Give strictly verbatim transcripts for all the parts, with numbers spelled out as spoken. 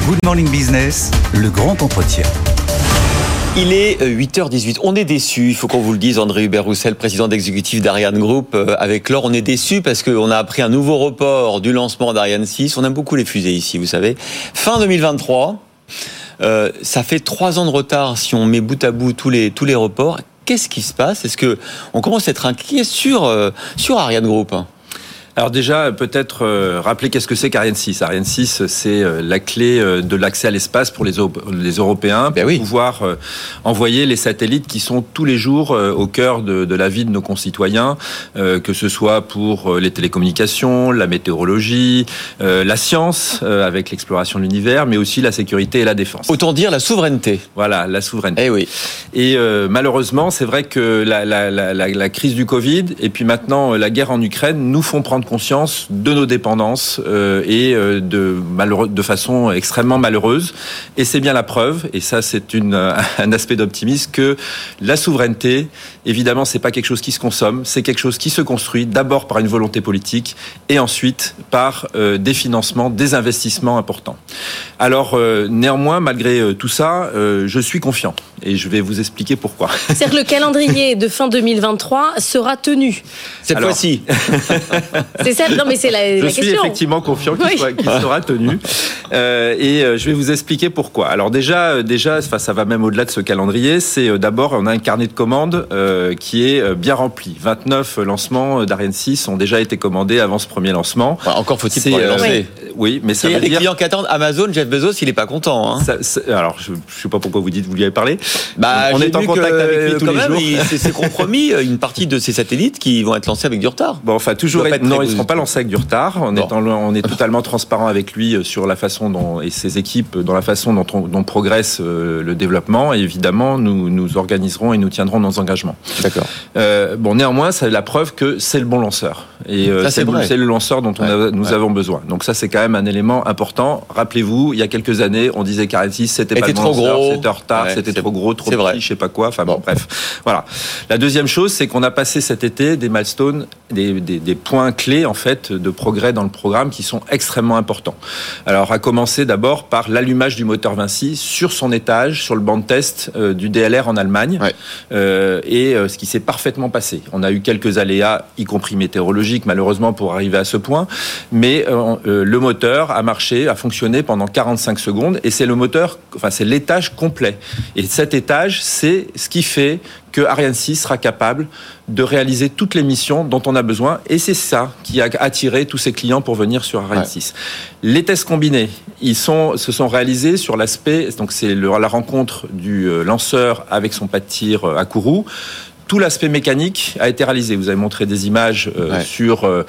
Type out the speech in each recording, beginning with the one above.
Good Morning Business, le grand entretien. Il est huit heures dix-huit. On est déçus, il faut qu'on vous le dise. André Hubert-Roussel, président d'exécutif d'Ariane Group. Avec Laure, on est déçus parce qu'on a appris un nouveau report du lancement d'Ariane six. On aime beaucoup les fusées ici, vous savez. Fin deux mille vingt-trois. Euh, ça fait trois ans de retard si on met bout à bout tous les, tous les reports. Qu'est-ce qui se passe ? Est-ce qu'on commence à être inquiet sur, euh, sur Ariane Group ? Alors déjà, peut-être euh, rappeler qu'est-ce que c'est qu'Ariane six. Ariane six, c'est euh, la clé euh, de l'accès à l'espace pour les, les Européens, pour ben oui. pouvoir euh, envoyer les satellites qui sont tous les jours euh, au cœur de, de la vie de nos concitoyens, euh, que ce soit pour euh, les télécommunications, la météorologie, euh, la science, euh, avec l'exploration de l'univers, mais aussi la sécurité et la défense. Autant dire la souveraineté. Voilà, la souveraineté. Eh oui. Et euh, malheureusement, c'est vrai que la, la, la, la, la crise du Covid et puis maintenant la guerre en Ukraine nous font prendre conscience de nos dépendances euh, et euh, de, malheureux, de façon extrêmement malheureuse. Et c'est bien la preuve, et ça c'est une, un aspect d'optimisme, que la souveraineté, évidemment, c'est pas quelque chose qui se consomme, c'est quelque chose qui se construit d'abord par une volonté politique et ensuite par euh, des financements, des investissements importants. Alors euh, néanmoins, malgré euh, tout ça, euh, je suis confiant et je vais vous expliquer pourquoi. C'est-à-dire que le calendrier de fin deux mille vingt-trois sera tenu. Cette Alors, fois-ci. C'est ça, non mais c'est la, je la suis question. effectivement confiant qu'il, Oui. soit, qu'il sera tenu euh, et euh, je vais vous expliquer pourquoi. Alors déjà, déjà, enfin, ça va même au-delà de ce calendrier. C'est euh, d'abord, on a un carnet de commandes euh, qui est euh, bien rempli. vingt-neuf lancements d'Ariane six ont déjà été commandés avant ce premier lancement. Enfin, encore faut-il c'est, pas les euh, lancer. oui. oui, mais ça Il y veut a des dire. clients qui attendent Amazon, Jeff Bezos, il est pas content. Hein. Ça, ça, alors, je ne sais pas pourquoi vous dites, vous lui avez parlé. Bah, on j'ai est en vu contact que, avec lui tous quand les même, jours. il, c'est, c'est compromis une partie de ces satellites qui vont être lancés avec du retard. Bon, enfin, toujours. Être, Non, très ils ne seront pas lancés avec du retard. On, bon. est, en, on est totalement transparent avec lui sur la façon dont, et ses équipes, dans la façon dont, on, dont progresse euh, le développement. Et évidemment, nous, nous organiserons et nous tiendrons nos engagements. D'accord. Euh, bon, néanmoins, c'est la preuve que c'est le bon lanceur. Et euh, ça, c'est, c'est, vrai. c'est le lanceur dont on ouais. a, nous ouais. avons besoin. Donc ça, c'est quand même un élément important. Rappelez-vous, il y a quelques années, on disait qu'Ariane six, c'était pas le bon trop lanceur, gros. c'était en retard, ouais, c'était c'est, trop gros, trop c'est petit, vrai. je sais pas quoi. Enfin bon, bon, bref. Voilà. La deuxième chose, c'est qu'on a passé cet été des milestones, des, des, des points clés en fait de progrès dans le programme qui sont extrêmement importants. Alors, à commencer d'abord par l'allumage du moteur Vinci sur son étage, sur le banc de test euh, du D L R en Allemagne, ouais. euh, et euh, ce qui s'est parfaitement passé. On a eu quelques aléas, y compris météorologiques, malheureusement, pour arriver à ce point, mais euh, euh, le moteur a marché, a fonctionné pendant quarante-cinq secondes, et c'est le moteur, enfin c'est l'étage complet. Et cet étage, c'est ce qui fait que Ariane six sera capable de réaliser toutes les missions dont on a besoin, et c'est ça qui a attiré tous ces clients pour venir sur Ariane six. Ouais. Les tests combinés, ils sont, se sont réalisés sur l'aspect, donc c'est le, la rencontre du lanceur avec son pas de tir à Kourou. Tout l'aspect mécanique a été réalisé. Vous avez montré des images euh, ouais. sur euh,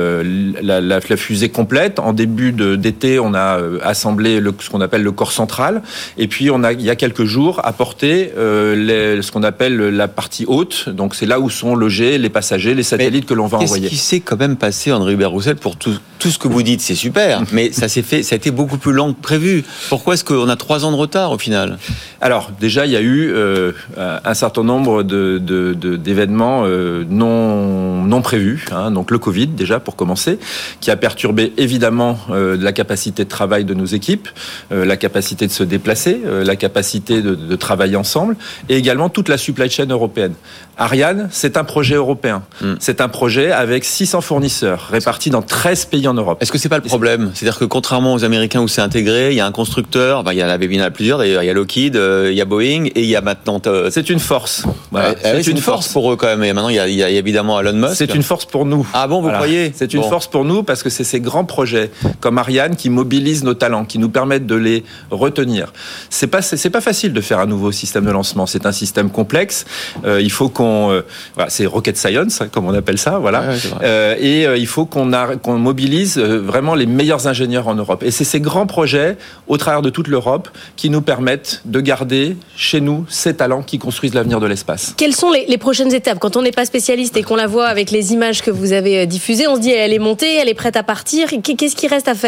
la, la, la fusée complète. En début de, d'été, on a euh, assemblé le, ce qu'on appelle le corps central. Et puis, on a, il y a quelques jours, apporté euh, les, ce qu'on appelle la partie haute. Donc, c'est là où sont logés les passagers, les satellites mais que l'on va qu'est-ce envoyer. Qu'est-ce qui s'est quand même passé, André Hubert-Roussel, pour tout, tout ce que vous dites, c'est super. Mais ça s'est fait, ça a été beaucoup plus lent que prévu. Pourquoi est-ce qu'on a trois ans de retard au final ? Alors, déjà, il y a eu euh, un certain nombre de, de De, d'événements euh, non, non prévus, hein, donc le Covid déjà pour commencer, qui a perturbé évidemment euh, la capacité de travail de nos équipes, euh, la capacité de se déplacer, euh, la capacité de, de travailler ensemble, et également toute la supply chain européenne. Ariane, c'est un projet européen. Mm. C'est un projet avec six cents fournisseurs répartis dans treize pays en Europe. Est-ce que c'est pas le problème ? C'est-à-dire que contrairement aux Américains où c'est intégré, il y a un constructeur, enfin, il y en avait bien plusieurs d'ailleurs, il y a Lockheed, euh, il y a Boeing et il y a maintenant... Euh... C'est une force. Voilà. Ouais, c'est, oui, c'est une, une force pour eux quand même. Et maintenant, il y a, il y a évidemment Elon Musk. C'est une force pour nous. Ah bon, vous voilà. croyez ? C'est une bon. force pour nous parce que c'est ces grands projets comme Ariane qui mobilisent nos talents, qui nous permettent de les retenir. C'est pas, c'est, c'est pas facile de faire un nouveau système de lancement. C'est un système complexe. Euh, il faut qu'on... Euh, voilà, c'est rocket science, comme on appelle ça. Voilà. Ouais, euh, et euh, il faut qu'on, a, qu'on mobilise euh, vraiment les meilleurs ingénieurs en Europe. Et c'est ces grands projets, au travers de toute l'Europe, qui nous permettent de garder chez nous ces talents qui construisent l'avenir de l'espace. Quelles sont les, les prochaines étapes ? Quand on n'est pas spécialiste et qu'on la voit avec les images que vous avez diffusées, on se dit elle est montée, elle est prête à partir. Qu'est-ce qui reste à faire ?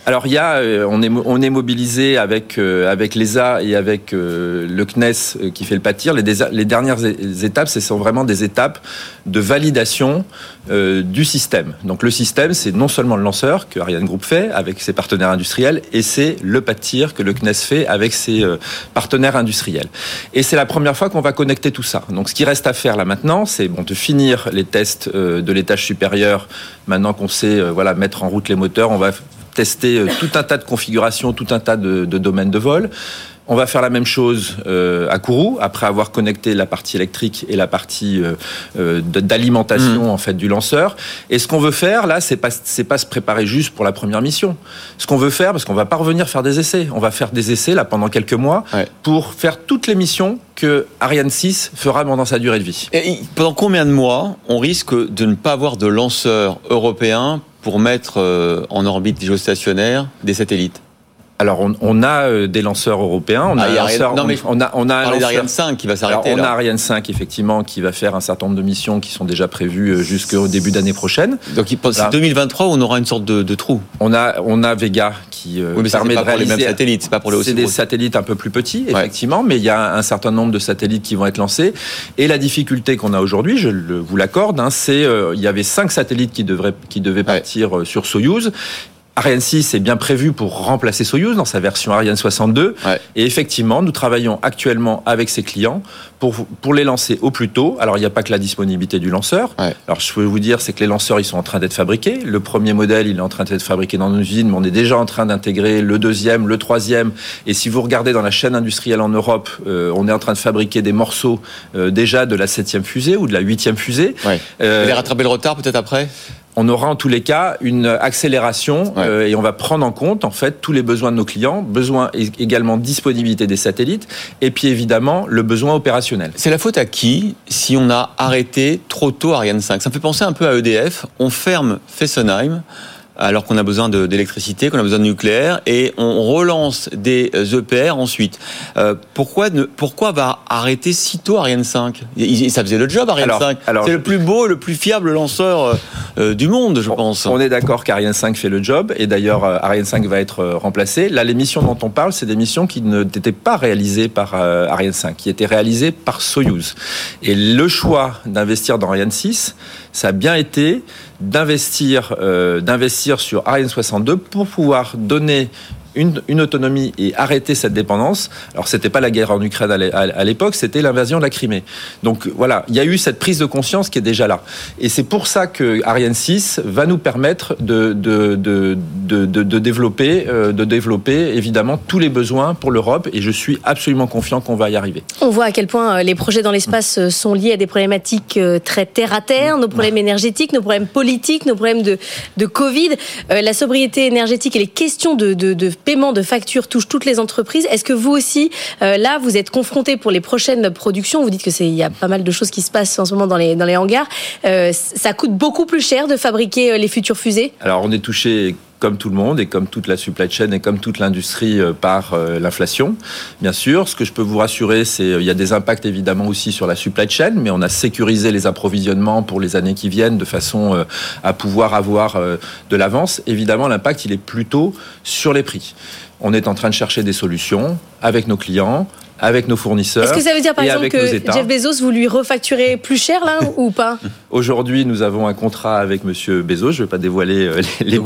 Alors il y a, on est on est mobilisé avec euh, avec l'E S A et avec euh, le C N E S euh, qui fait le pâtir. Les, les dernières étapes, ce sont vraiment des étapes de validation euh, du système. Donc le système, c'est non seulement le lanceur que Ariane Group fait avec ses partenaires industriels, et c'est le pâtir que le C N E S fait avec ses euh, partenaires industriels. Et c'est la première fois qu'on va connecter tout ça. Donc ce qui reste à faire là maintenant, c'est bon de finir les tests euh, de l'étage supérieur. Maintenant qu'on sait euh, voilà mettre en route les moteurs, on va tester tout un tas de configurations, tout un tas de, de domaines de vol. On va faire la même chose euh, à Kourou, après avoir connecté la partie électrique et la partie euh, euh, d'alimentation mmh. en fait du lanceur. Et ce qu'on veut faire là, c'est pas c'est pas se préparer juste pour la première mission. Ce qu'on veut faire, parce qu'on va pas revenir faire des essais, on va faire des essais là pendant quelques mois ouais. pour faire toutes les missions que Ariane six fera pendant sa durée de vie. Et pendant combien de mois on risque de ne pas avoir de lanceur européen pour mettre euh, en orbite géostationnaire des satellites? Alors on, on a euh, des lanceurs européens, on ah, a un lanceur, non, mais on a on a un lanceur Ariane cinq qui va s'arrêter. Alors, on là. a Ariane cinq effectivement qui va faire un certain nombre de missions qui sont déjà prévues jusqu'au début d'année prochaine. Donc c'est deux mille vingt-trois où on aura une sorte de, de trou. On a on a Vega qui euh, oui, mais permet ça, de pas réaliser. Pour les mêmes satellites, c'est pas pour les aussi. C'est des satellites un peu plus petits effectivement, ouais. mais il y a un certain nombre de satellites qui vont être lancés. Et la difficulté qu'on a aujourd'hui, je le, vous l'accorde, hein, c'est euh, il y avait cinq satellites qui devraient qui devaient partir ouais. sur Soyouz. Ariane six est bien prévu pour remplacer Soyouz dans sa version Ariane soixante-deux. Ouais. Et effectivement, nous travaillons actuellement avec ces clients pour, pour les lancer au plus tôt. Alors, il n'y a pas que la disponibilité du lanceur. Ouais. Alors, je peux vous dire, c'est que les lanceurs, ils sont en train d'être fabriqués. Le premier modèle, il est en train d'être fabriqué dans nos usines, mais on est déjà en train d'intégrer le deuxième, le troisième. Et si vous regardez dans la chaîne industrielle en Europe, euh, on est en train de fabriquer des morceaux euh, déjà de la septième fusée ou de la huitième fusée. Ouais. Euh, Vous allez rattraper le retard peut-être après ? On aura en tous les cas une accélération ouais. euh, et on va prendre en compte en fait tous les besoins de nos clients, besoin également disponibilité des satellites et puis évidemment le besoin opérationnel. C'est la faute à qui si on a arrêté trop tôt Ariane cinq? Ça me fait penser un peu à E D F. On ferme Fessenheim alors qu'on a besoin de, d'électricité, qu'on a besoin de nucléaire, et on relance des E P R ensuite. Euh, pourquoi, ne, pourquoi va arrêter si tôt Ariane cinq? il, Ça faisait le job, Ariane alors, cinq. Alors, c'est le plus beau, le plus fiable lanceur euh, du monde, je on, pense. On est d'accord qu'Ariane cinq fait le job, et d'ailleurs, euh, Ariane cinq va être euh, remplacée. Là, les missions dont on parle, c'est des missions qui n'étaient pas réalisées par euh, Ariane cinq, qui étaient réalisées par Soyouz. Et le choix d'investir dans Ariane six, ça a bien été d'investir, euh, d'investir sur Ariane soixante-deux pour pouvoir donner Une, une autonomie et arrêter cette dépendance. Alors, c'était pas la guerre en Ukraine à l'époque, c'était l'invasion de la Crimée. Donc, voilà, il y a eu cette prise de conscience qui est déjà là. Et c'est pour ça que Ariane six va nous permettre de, de, de, de, de, de développer, euh, de développer, évidemment, tous les besoins pour l'Europe. Et je suis absolument confiant qu'on va y arriver. On voit à quel point les projets dans l'espace sont liés à des problématiques très terre à terre, nos problèmes énergétiques, nos problèmes politiques, nos problèmes de, de Covid. Euh, la sobriété énergétique et les questions de, de, de paiement de factures touche toutes les entreprises. Est-ce que vous aussi, euh, là, vous êtes confrontés pour les prochaines productions? Vous dites que c'est, il y a pas mal de choses qui se passent en ce moment dans les dans les hangars. Euh, ça coûte beaucoup plus cher de fabriquer les futures fusées? Alors, on est touché comme tout le monde et comme toute la supply chain et comme toute l'industrie par euh, l'inflation, bien sûr. Ce que je peux vous rassurer, c'est qu'il y a des impacts évidemment aussi sur la supply chain, mais on a sécurisé les approvisionnements pour les années qui viennent de façon euh, à pouvoir avoir euh, de l'avance. Évidemment, l'impact, il est plutôt sur les prix. On est en train de chercher des solutions avec nos clients, avec nos fournisseurs. Est-ce que ça veut dire par exemple que Jeff Bezos, vous lui refacturez plus cher là ou pas? Aujourd'hui, nous avons un contrat avec Monsieur Bezos. Je ne vais pas dévoiler les, les prix.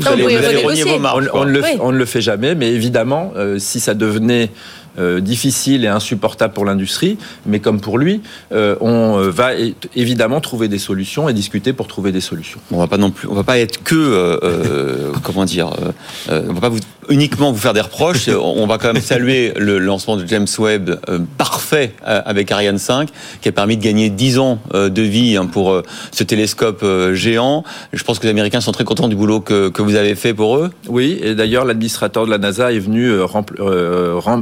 On, on, on, ne le, oui. on ne le fait jamais, mais évidemment, euh, si ça devenait Euh, difficile et insupportable pour l'industrie, mais comme pour lui, euh, on va é- évidemment trouver des solutions et discuter pour trouver des solutions. On va pas non plus, on va pas être que, euh, euh, comment dire, euh, on va pas vous, uniquement vous faire des reproches. On va quand même saluer le lancement de James Webb euh, parfait euh, avec Ariane cinq, qui a permis de gagner dix ans euh, de vie hein, pour euh, ce télescope euh, géant. Je pense que les Américains sont très contents du boulot que, que vous avez fait pour eux. Oui, et d'ailleurs l'administrateur de la NASA est venu euh, rempl- euh, remercier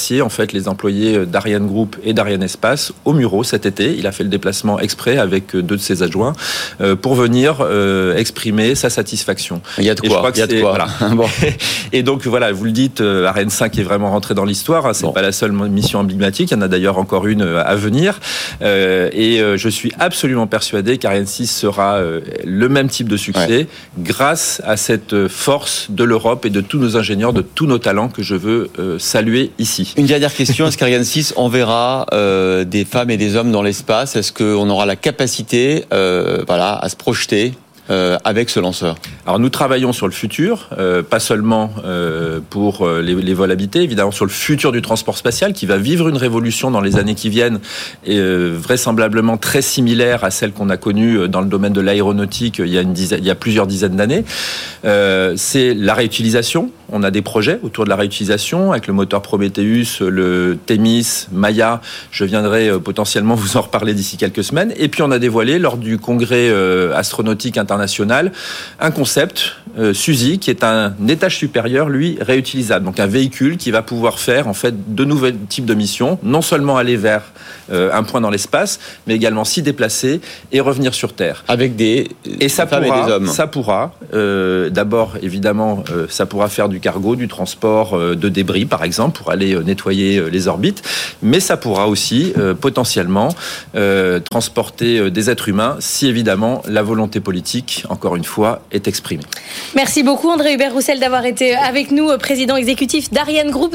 remercier en fait les employés d'Ariane Group et d'Ariane Espace au Muro cet été. Il a fait le déplacement exprès avec deux de ses adjoints euh, pour venir euh, exprimer sa satisfaction. Il y a de quoi. Et je crois que il y a de c'est, quoi. Voilà. Bon. Et donc voilà, vous le dites, euh, Ariane cinq est vraiment rentré dans l'histoire. C'est bon. Pas la seule mission emblématique. Il y en a d'ailleurs encore une à venir. Euh, et euh, je suis absolument persuadé qu'Ariane six sera euh, le même type de succès ouais. grâce à cette force de l'Europe et de tous nos ingénieurs, de tous nos talents que je veux euh, saluer ici. Une dernière question, est-ce qu'Ariane six enverra euh, des femmes et des hommes dans l'espace ? Est-ce qu'on aura la capacité euh, voilà, à se projeter Euh, avec ce lanceur? Alors nous travaillons sur le futur, euh, pas seulement euh, pour euh, les, les vols habités, évidemment sur le futur du transport spatial qui va vivre une révolution dans les années qui viennent et euh, vraisemblablement très similaire à celle qu'on a connue dans le domaine de l'aéronautique il y a, une dizaine, il y a plusieurs dizaines d'années. Euh, c'est la réutilisation. On a des projets autour de la réutilisation avec le moteur Prometheus, le Thémis, Maya. Je viendrai euh, potentiellement vous en reparler d'ici quelques semaines. Et puis on a dévoilé lors du congrès euh, astronautique international un concept, euh, Suzy, qui est un étage supérieur, lui, réutilisable. Donc un véhicule qui va pouvoir faire en fait de nouveaux types de missions, non seulement aller vers euh, un point dans l'espace, mais également s'y déplacer et revenir sur Terre. Avec des et ça femmes pourra, et des hommes. Ça pourra, euh, d'abord, évidemment, euh, ça pourra faire du cargo, du transport euh, de débris, par exemple, pour aller euh, nettoyer euh, les orbites, mais ça pourra aussi, euh, potentiellement, euh, transporter euh, des êtres humains, si évidemment la volonté politique, encore une fois, est exprimée. Merci beaucoup André Hubert Roussel d'avoir été avec nous, président exécutif d'Ariane Group.